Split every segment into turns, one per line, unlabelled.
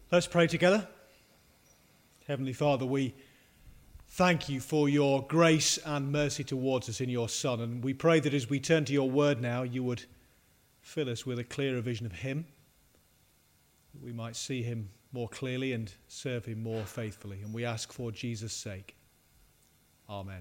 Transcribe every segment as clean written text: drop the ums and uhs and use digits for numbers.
Let's pray together. Heavenly Father, we thank you for your grace and mercy towards us in your Son. And we pray that as we turn to your word now, you would fill us with a clearer vision of him, that we might see him more clearly and serve him more faithfully. And we ask for Jesus' sake. Amen.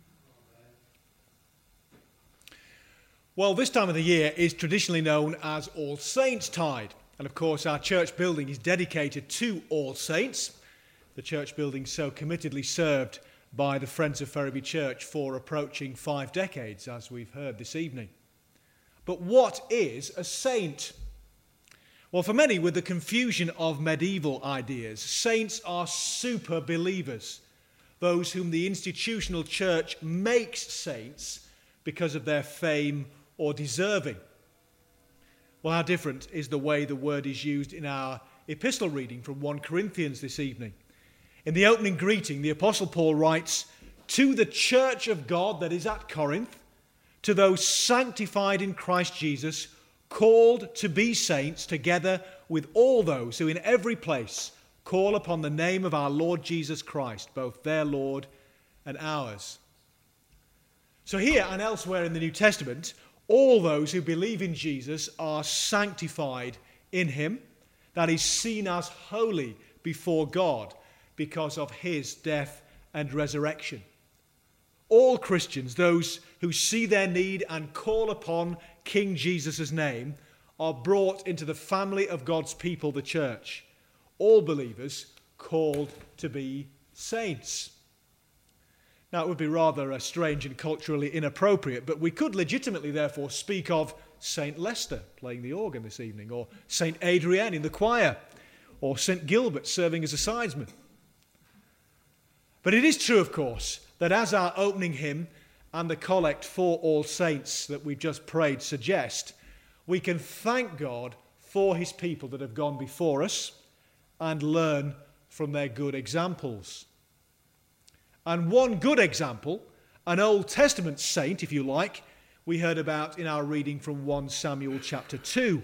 Well, this time of the year is traditionally known as All Saints' Tide. And of course, our church building is dedicated to All Saints. The church building so committedly served by the Friends of Ferriby Church for approaching 5 decades, as we've heard this evening. But what is a saint? Well, for many, with the confusion of medieval ideas, saints are super believers, those whom the institutional church makes saints because of their fame or deserving. Well, how different is the way the word is used in our epistle reading from 1 Corinthians this evening. In the opening greeting, the Apostle Paul writes, "To the church of God that is at Corinth, to those sanctified in Christ Jesus, called to be saints, together with all those who in every place call upon the name of our Lord Jesus Christ, both their Lord and ours." So here and elsewhere in the New Testament, all those who believe in Jesus are sanctified in him, that is, seen as holy before God because of his death and resurrection. All Christians, those who see their need and call upon King Jesus' name, are brought into the family of God's people, the church. All believers called to be saints. Now, it would be rather strange and culturally inappropriate, but we could legitimately, therefore, speak of St. Lester playing the organ this evening, or St. Adrienne in the choir, or St. Gilbert serving as a sidesman. But it is true, of course, that as our opening hymn and the collect for all saints that we've just prayed suggest, we can thank God for his people that have gone before us and learn from their good examples. And one good example, an Old Testament saint, if you like, we heard about in our reading from 1 Samuel chapter 2.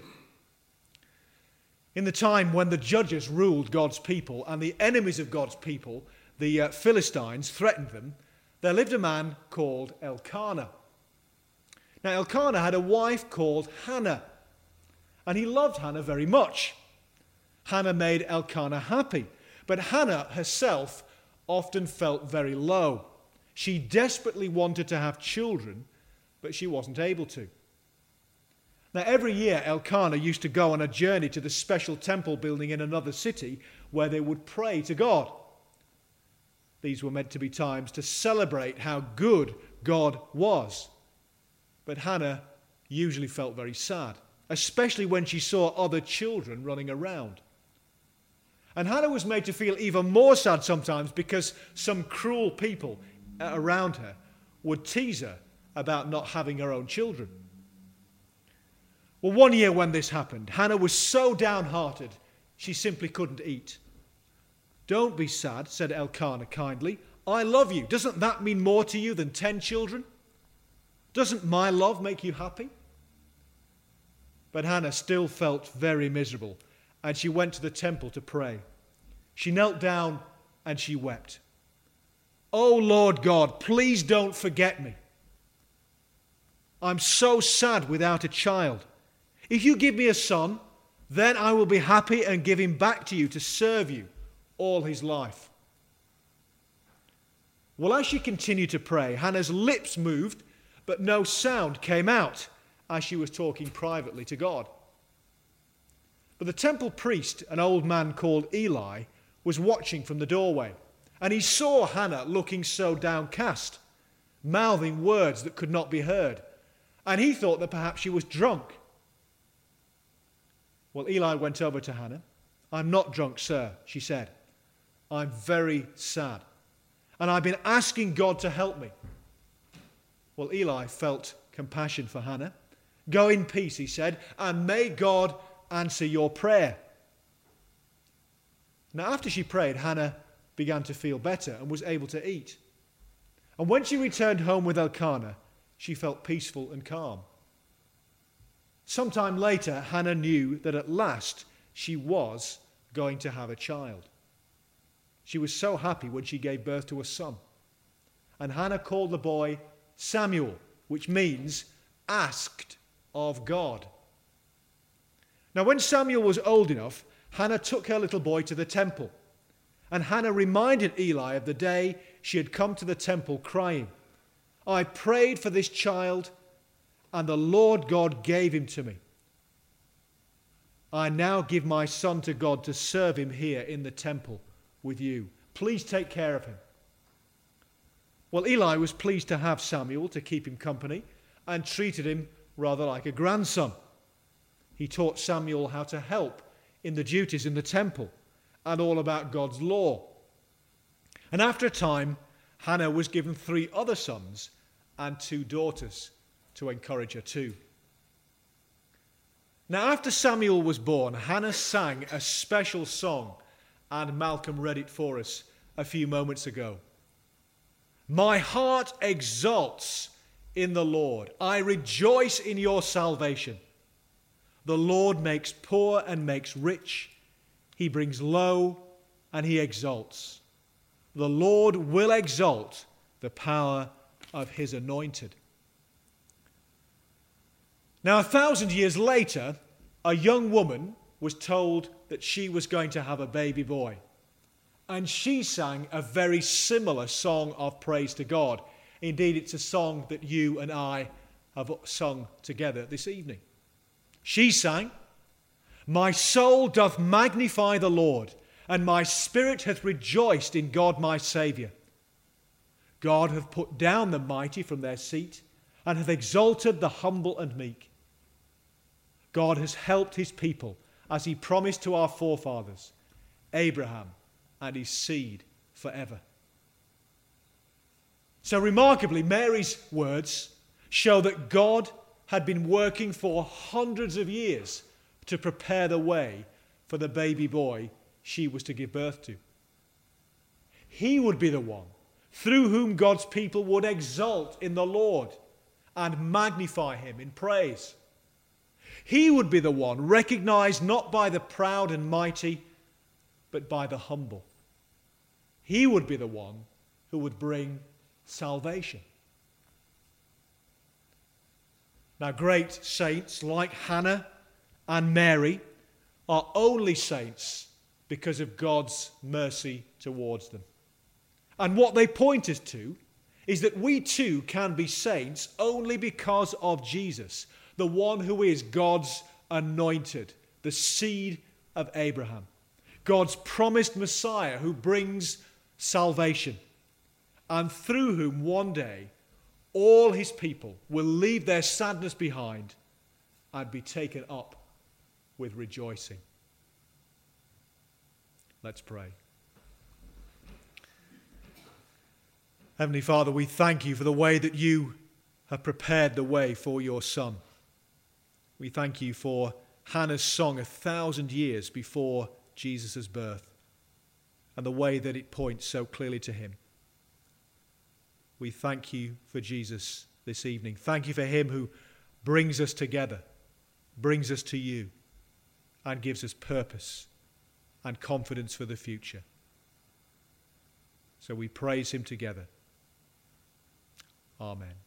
In the time when the judges ruled God's people and the enemies of God's people, the Philistines, threatened them, there lived a man called Elkanah. Now, Elkanah had a wife called Hannah, and he loved Hannah very much. Hannah made Elkanah happy, but Hannah herself often felt very low. She desperately wanted to have children, but she wasn't able to. Now, every year, Elkanah used to go on a journey to the special temple building in another city where they would pray to God. These were meant to be times to celebrate how good God was. But Hannah usually felt very sad, especially when she saw other children running around. And Hannah was made to feel even more sad sometimes because some cruel people around her would tease her about not having her own children. Well, one year when this happened, Hannah was so downhearted she simply couldn't eat. "Don't be sad," said Elkanah kindly. "I love you. Doesn't that mean more to you than 10 children? Doesn't my love make you happy?" But Hannah still felt very miserable, and she went to the temple to pray. She knelt down and she wept. "Oh Lord God, please don't forget me. I'm so sad without a child. If you give me a son, then I will be happy and give him back to you to serve you all his life." Well, as she continued to pray, Hannah's lips moved, but no sound came out as she was talking privately to God. But the temple priest, an old man called Eli, was watching from the doorway, and he saw Hannah looking so downcast, mouthing words that could not be heard, and he thought that perhaps she was drunk. Well, Eli went over to Hannah. "I'm not drunk, sir," she said. "I'm very sad, and I've been asking God to help me." Well, Eli felt compassion for Hannah. "Go in peace," he said, "and may God answer your prayer." Now, after she prayed, Hannah began to feel better and was able to eat. And when she returned home with Elkanah, she felt peaceful and calm. Sometime later, Hannah knew that at last she was going to have a child. She was so happy when she gave birth to a son. And Hannah called the boy Samuel, which means asked of God. Now, when Samuel was old enough, Hannah took her little boy to the temple. And Hannah reminded Eli of the day she had come to the temple crying, "I prayed for this child, and the Lord God gave him to me. I now give my son to God to serve him here in the temple with you. Please take care of him." Well, Eli was pleased to have Samuel to keep him company and treated him rather like a grandson. He taught Samuel how to help in the duties in the temple and all about God's law. And after a time, Hannah was given 3 other sons and 2 daughters to encourage her too. Now, after Samuel was born, Hannah sang a special song, and Malcolm read it for us a few moments ago. "My heart exults in the Lord. I rejoice in your salvation. The Lord makes poor and makes rich. He brings low and he exalts. The Lord will exalt the power of his anointed." Now, 1,000 years later, a young woman was told that she was going to have a baby boy. And she sang a very similar song of praise to God. Indeed, it's a song that you and I have sung together this evening. She sang, "My soul doth magnify the Lord, and my spirit hath rejoiced in God my Saviour. God hath put down the mighty from their seat, and hath exalted the humble and meek. God has helped his people, as he promised to our forefathers, Abraham and his seed forever." So remarkably, Mary's words show that God had been working for hundreds of years to prepare the way for the baby boy she was to give birth to. He would be the one through whom God's people would exult in the Lord and magnify him in praise. He would be the one recognized not by the proud and mighty, but by the humble. He would be the one who would bring salvation. Now, great saints like Hannah and Mary are only saints because of God's mercy towards them. And what they point us to is that we too can be saints only because of Jesus, the one who is God's anointed, the seed of Abraham, God's promised Messiah who brings salvation, and through whom one day all his people will leave their sadness behind and be taken up with rejoicing. Let's pray. Heavenly Father, we thank you for the way that you have prepared the way for your Son. We thank you for Hannah's song 1,000 years before Jesus' birth and the way that it points so clearly to him. We thank you for Jesus this evening. Thank you for him who brings us together, brings us to you, and gives us purpose and confidence for the future. So we praise him together. Amen.